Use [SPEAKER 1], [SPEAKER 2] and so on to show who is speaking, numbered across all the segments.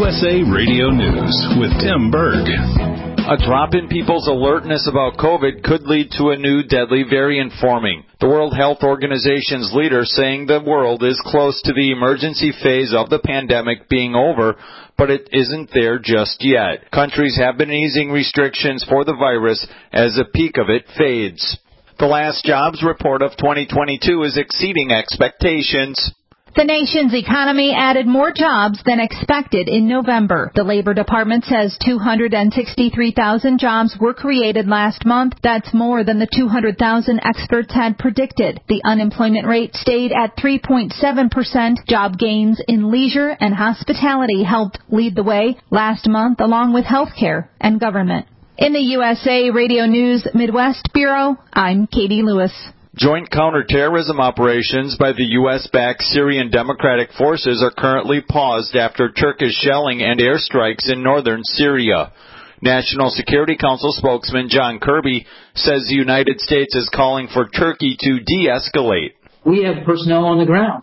[SPEAKER 1] USA Radio News with Tim Berg.
[SPEAKER 2] A drop in people's alertness about COVID could lead to a new deadly variant forming. The World Health Organization's leader saying the world is close to the emergency phase of the pandemic being over, but it isn't there just yet. Countries have been easing restrictions for the virus as the peak of it fades. The last jobs report of 2022 is exceeding expectations.
[SPEAKER 3] The nation's economy added more jobs than expected in November. The Labor Department says 263,000 jobs were created last month. That's more than the 200,000 experts had predicted. The unemployment rate stayed at 3.7%. Job gains in leisure and hospitality helped lead the way last month, along with healthcare and government. In the USA Radio News Midwest Bureau, I'm Katie Lewis.
[SPEAKER 2] Joint counterterrorism operations by the U.S.-backed Syrian Democratic Forces are currently paused after Turkish shelling and airstrikes in northern Syria. National Security Council spokesman John Kirby says the United States is calling for Turkey to de-escalate.
[SPEAKER 4] We have personnel on the ground,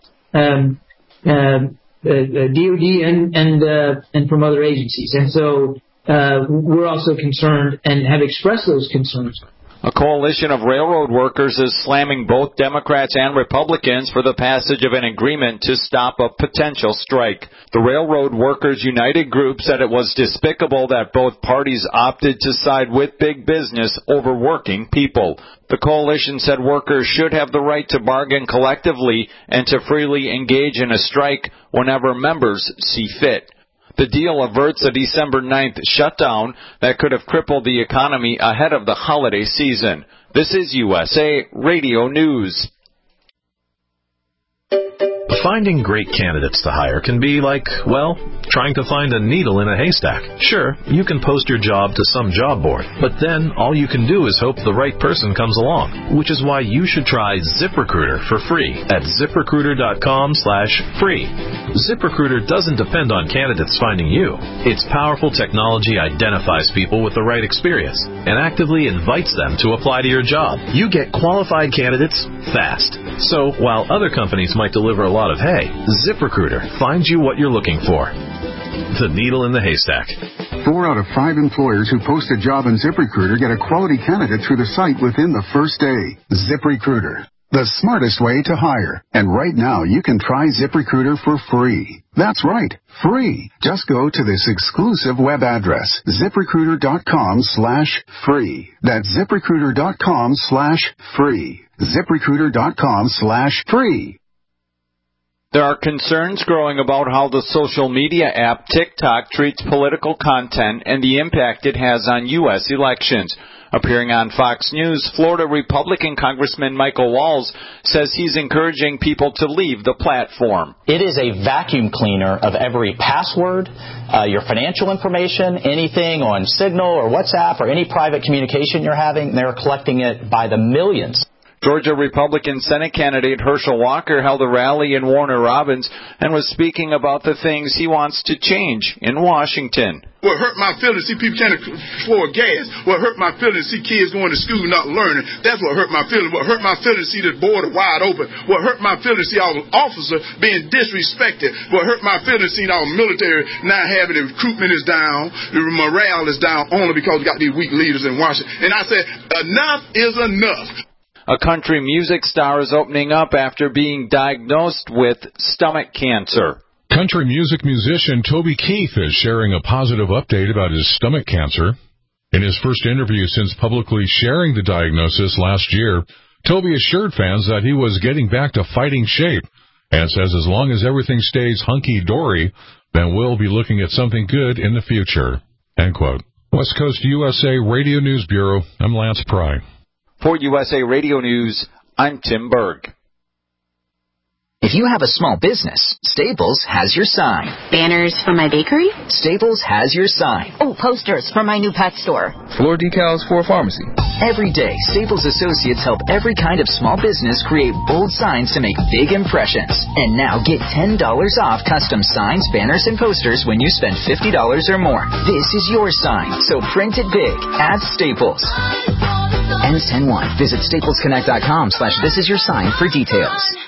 [SPEAKER 4] DOD and from other agencies. And so we're also concerned and have expressed those concerns.
[SPEAKER 2] A coalition of railroad workers is slamming both Democrats and Republicans for the passage of an agreement to stop a potential strike. The Railroad Workers United group said it was despicable that both parties opted to side with big business over working people. The coalition said workers should have the right to bargain collectively and to freely engage in a strike whenever members see fit. The deal averts a December 9th shutdown that could have crippled the economy ahead of the holiday season. This is USA Radio News.
[SPEAKER 5] Finding great candidates to hire can be like, well, trying to find a needle in a haystack. Sure, you can post your job to some job board, but then all you can do is hope the right person comes along, which is why you should try ZipRecruiter for free at ZipRecruiter.com/free. ZipRecruiter doesn't depend on candidates finding you. Its powerful technology identifies people with the right experience and actively invites them to apply to your job. You get qualified candidates fast. So while other companies might deliver a lot of hay, ZipRecruiter finds you what you're looking for. The needle in the haystack.
[SPEAKER 6] 4 out of 5 employers who post a job on ZipRecruiter get a quality candidate through the site within the first day. ZipRecruiter, the smartest way to hire. And right now, you can try ZipRecruiter for free. That's right, free. Just go to this exclusive web address, ZipRecruiter.com/free. That's ZipRecruiter.com/free. ZipRecruiter.com/free.
[SPEAKER 2] There are concerns growing about how the social media app TikTok treats political content and the impact it has on U.S. elections. Appearing on Fox News, Florida Republican Congressman Michael Walz says he's encouraging people to leave the platform.
[SPEAKER 7] It is a vacuum cleaner of every password, your financial information, anything on Signal or WhatsApp or any private communication you're having. They're collecting it by the millions.
[SPEAKER 2] Georgia Republican Senate candidate Herschel Walker held a rally in Warner Robins and was speaking about the things he wants to change in Washington.
[SPEAKER 8] What hurt my feelings, see people can't afford gas. What hurt my feelings, see kids going to school not learning. That's what hurt my feelings. What hurt my feelings, see the border wide open. What hurt my feelings, see our officers being disrespected. What hurt my feelings, see our military not having the recruitment is down, the morale is down only because we got these weak leaders in Washington. And I said, enough is enough.
[SPEAKER 2] A country music star is opening up after being diagnosed with stomach cancer.
[SPEAKER 9] Country music musician Toby Keith is sharing a positive update about his stomach cancer. In his first interview since publicly sharing the diagnosis last year, Toby assured fans that he was getting back to fighting shape and says as long as everything stays hunky-dory, then we'll be looking at something good in the future. End quote. West Coast USA Radio News Bureau, I'm Lance Pry.
[SPEAKER 2] For USA Radio News, I'm Tim Berg.
[SPEAKER 10] If you have a small business, Staples has your sign.
[SPEAKER 11] Banners for my bakery?
[SPEAKER 10] Staples has your sign.
[SPEAKER 11] Oh, posters for my new pet store.
[SPEAKER 12] Floor decals for a pharmacy.
[SPEAKER 10] Every day, Staples associates help every kind of small business create bold signs to make big impressions. And now get $10 off custom signs, banners, and posters when you spend $50 or more. This is your sign, so print it big at Staples. Ends 10/1. Visit staplesconnect.com/thisisyoursign for details.